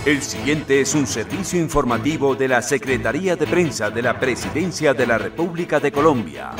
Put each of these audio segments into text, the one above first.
El siguiente es un servicio informativo de la Secretaría de Prensa de la Presidencia de la República de Colombia.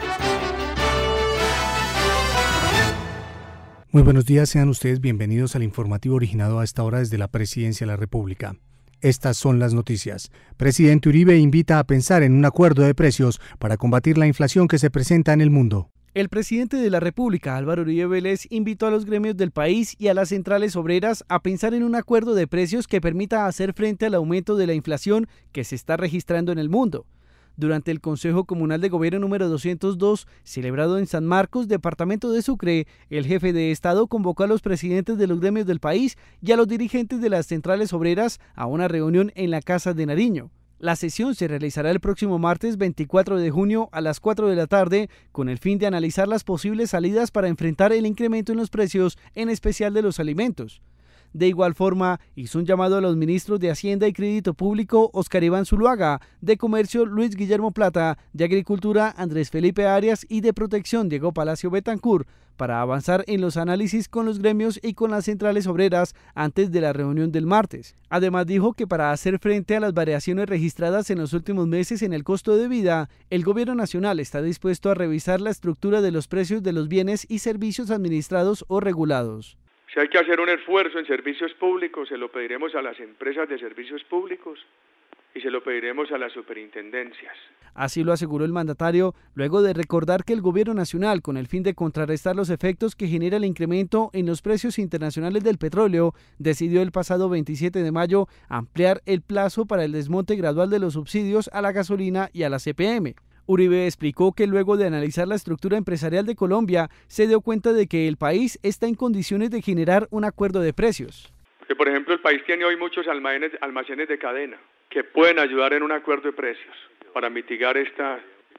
Muy buenos días, sean ustedes bienvenidos al informativo originado a esta hora desde la Presidencia de la República. Estas son las noticias. Presidente Uribe invita a pensar en un acuerdo de precios para combatir la inflación que se presenta en el mundo. El presidente de la República, Álvaro Uribe Vélez, invitó a los gremios del país y a las centrales obreras a pensar en un acuerdo de precios que permita hacer frente al aumento de la inflación que se está registrando en el mundo. Durante el Consejo Comunal de Gobierno número 202, celebrado en San Marcos, departamento de Sucre, el jefe de Estado convocó a los presidentes de los gremios del país y a los dirigentes de las centrales obreras a una reunión en la Casa de Nariño. La sesión se realizará el próximo martes 24 de junio a las 4 de la tarde con el fin de analizar las posibles salidas para enfrentar el incremento en los precios, en especial de los alimentos. De igual forma, hizo un llamado a los ministros de Hacienda y Crédito Público, Óscar Iván Zuluaga, de Comercio, Luis Guillermo Plata, de Agricultura, Andrés Felipe Arias y de Protección, Diego Palacio Betancur, para avanzar en los análisis con los gremios y con las centrales obreras antes de la reunión del martes. Además dijo que para hacer frente a las variaciones registradas en los últimos meses en el costo de vida, el gobierno nacional está dispuesto a revisar la estructura de los precios de los bienes y servicios administrados o regulados. Si hay que hacer un esfuerzo en servicios públicos, se lo pediremos a las empresas de servicios públicos y se lo pediremos a las superintendencias. Así lo aseguró el mandatario, luego de recordar que el gobierno nacional, con el fin de contrarrestar los efectos que genera el incremento en los precios internacionales del petróleo, decidió el pasado 27 de mayo ampliar el plazo para el desmonte gradual de los subsidios a la gasolina y a la CPM. Uribe explicó que luego de analizar la estructura empresarial de Colombia, se dio cuenta de que el país está en condiciones de generar un acuerdo de precios. Que por ejemplo el país tiene hoy muchos almacenes de cadena que pueden ayudar en un acuerdo de precios para mitigar esta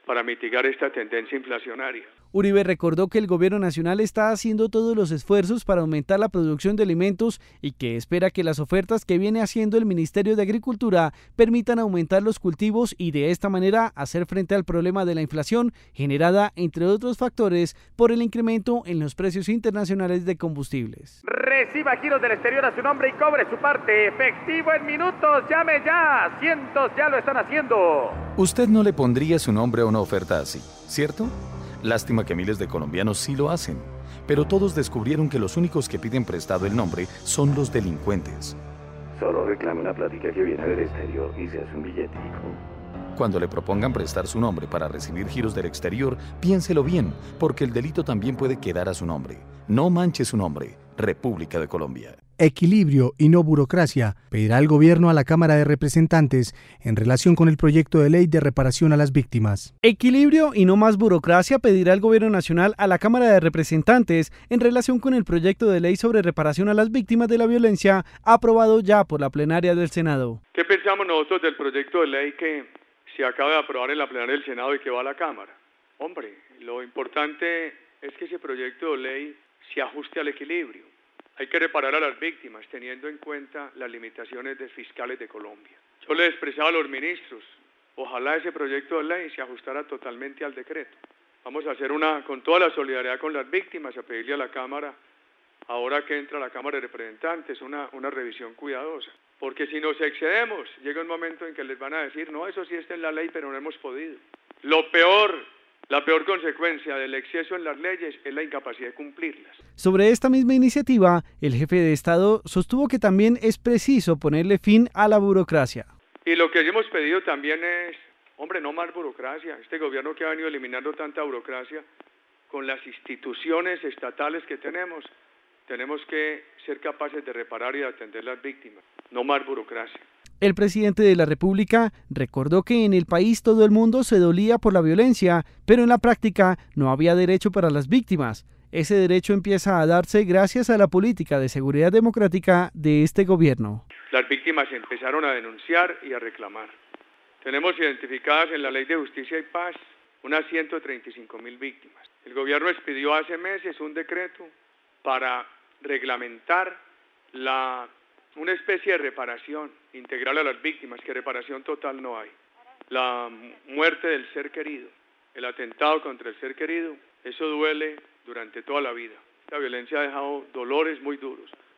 tendencia inflacionaria. Uribe recordó que el gobierno nacional está haciendo todos los esfuerzos para aumentar la producción de alimentos y que espera que las ofertas que viene haciendo el Ministerio de Agricultura permitan aumentar los cultivos y de esta manera hacer frente al problema de la inflación generada, entre otros factores, por el incremento en los precios internacionales de combustibles. Reciba giros del exterior a su nombre y cobre su parte. Efectivo en minutos, llame ya. Cientos ya lo están haciendo. Usted no le pondría su nombre a una oferta así, ¿cierto? Lástima que miles de colombianos sí lo hacen, pero todos descubrieron que los únicos que piden prestado el nombre son los delincuentes. Solo reclame una plática que viene del exterior y se hace un billetico. Cuando le propongan prestar su nombre para recibir giros del exterior, piénselo bien, porque el delito también puede quedar a su nombre. No manche su nombre. República de Colombia. Equilibrio y no burocracia, pedirá el gobierno a la Cámara de Representantes en relación con el proyecto de ley de reparación a las víctimas. Equilibrio y no más burocracia pedirá el gobierno nacional a la Cámara de Representantes en relación con el proyecto de ley sobre reparación a las víctimas de la violencia aprobado ya por la plenaria del Senado. ¿Qué pensamos nosotros del proyecto de ley que se acaba de aprobar en la plenaria del Senado y que va a la Cámara? Hombre, lo importante es que ese proyecto de ley se ajuste al equilibrio. Hay que reparar a las víctimas teniendo en cuenta las limitaciones fiscales de Colombia. Yo le expresaba a los ministros, ojalá ese proyecto de ley se ajustara totalmente al decreto. Vamos a hacer con toda la solidaridad con las víctimas, a pedirle a la Cámara, ahora que entra a la Cámara de Representantes, una revisión cuidadosa. Porque si nos excedemos, llega un momento en que les van a decir, no, eso sí está en la ley, pero no hemos podido. La peor consecuencia del exceso en las leyes es la incapacidad de cumplirlas. Sobre esta misma iniciativa, el jefe de Estado sostuvo que también es preciso ponerle fin a la burocracia. Y lo que hemos pedido también es, hombre, no más burocracia. Este gobierno que ha venido eliminando tanta burocracia, con las instituciones estatales que tenemos que ser capaces de reparar y de atender a las víctimas. No más burocracia. El presidente de la República recordó que en el país todo el mundo se dolía por la violencia, pero en la práctica no había derecho para las víctimas. Ese derecho empieza a darse gracias a la política de seguridad democrática de este gobierno. Las víctimas empezaron a denunciar y a reclamar. Tenemos identificadas en la Ley de Justicia y Paz unas 135.000 víctimas. El gobierno expidió hace meses un decreto para reglamentar una especie de reparación integral a las víctimas, que reparación total no hay. La muerte del ser querido, el atentado contra el ser querido, eso duele durante toda la vida. La violencia ha dejado dolores muy duros.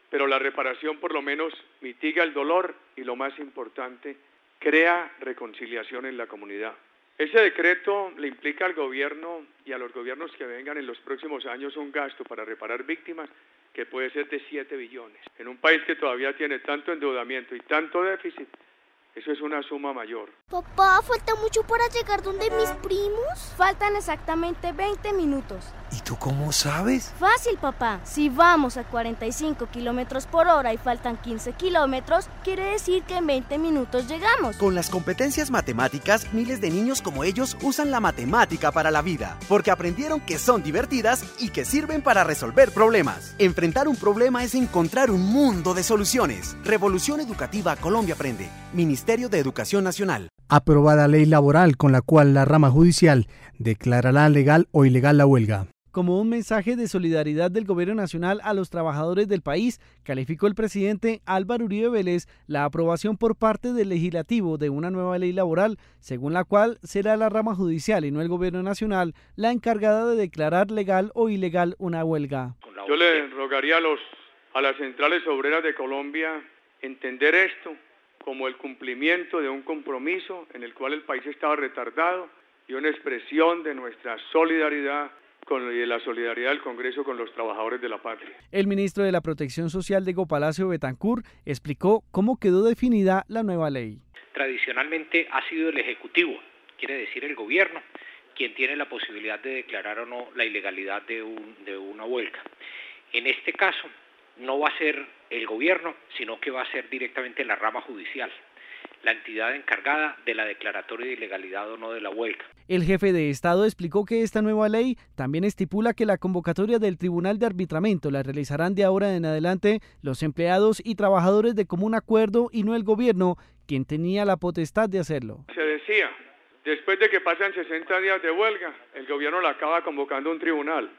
pero la reparación por lo menos mitiga el dolor y, lo más importante, crea reconciliación en la comunidad. Ese decreto le implica al gobierno y a los gobiernos que vengan en los próximos años un gasto para reparar víctimas que puede ser de 7 billones. En un país que todavía tiene tanto endeudamiento y tanto déficit, eso es una suma mayor. Papá, ¿falta mucho para llegar donde mis primos? Faltan exactamente 20 minutos. ¿Y tú cómo sabes? Fácil, papá. Si vamos a 45 kilómetros por hora y faltan 15 kilómetros, quiere decir que en 20 minutos llegamos. Con las competencias matemáticas, miles de niños como ellos usan la matemática para la vida, porque aprendieron que son divertidas y que sirven para resolver problemas. Enfrentar un problema es encontrar un mundo de soluciones. Revolución Educativa Colombia Aprende. Ministerio de Educación Nacional. Aprobada ley laboral con la cual la rama judicial declarará legal o ilegal la huelga. Como un mensaje de solidaridad del Gobierno Nacional a los trabajadores del país, calificó el presidente Álvaro Uribe Vélez la aprobación por parte del Legislativo de una nueva ley laboral, según la cual será la rama judicial y no el Gobierno Nacional la encargada de declarar legal o ilegal una huelga. Yo le rogaría a las centrales obreras de Colombia entender esto como el cumplimiento de un compromiso en el cual el país estaba retardado y una expresión de nuestra solidaridad y de la solidaridad del Congreso con los trabajadores de la patria. El ministro de la Protección Social, Diego Palacio Betancur, explicó cómo quedó definida la nueva ley. Tradicionalmente ha sido el Ejecutivo, quiere decir el Gobierno, quien tiene la posibilidad de declarar o no la ilegalidad de una huelga. En este caso, no va a ser el Gobierno, sino que va a ser directamente la rama judicial, la entidad encargada de la declaratoria de ilegalidad o no de la huelga. El jefe de Estado explicó que esta nueva ley también estipula que la convocatoria del Tribunal de Arbitramiento la realizarán de ahora en adelante los empleados y trabajadores de común acuerdo y no el Gobierno, quien tenía la potestad de hacerlo. Se decía, después de que pasan 60 días de huelga, el Gobierno la acaba convocando a un tribunal.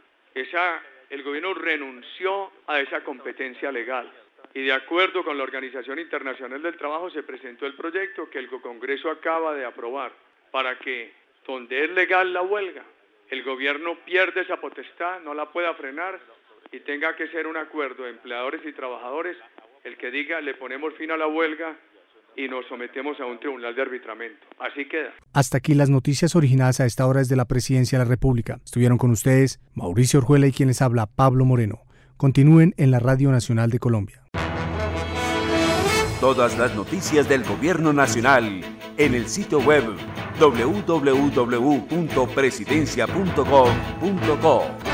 El Gobierno renunció a esa competencia legal. Y de acuerdo con la Organización Internacional del Trabajo se presentó el proyecto que el Congreso acaba de aprobar para que, donde es legal la huelga, el gobierno pierde esa potestad, no la pueda frenar y tenga que ser un acuerdo de empleadores y trabajadores el que diga le ponemos fin a la huelga y nos sometemos a un tribunal de arbitramiento. Así queda. Hasta aquí las noticias originadas a esta hora desde la Presidencia de la República. Estuvieron con ustedes Mauricio Orjuela y quien les habla, Pablo Moreno. Continúen en la Radio Nacional de Colombia. Todas las noticias del Gobierno Nacional en el sitio web www.presidencia.gov.co.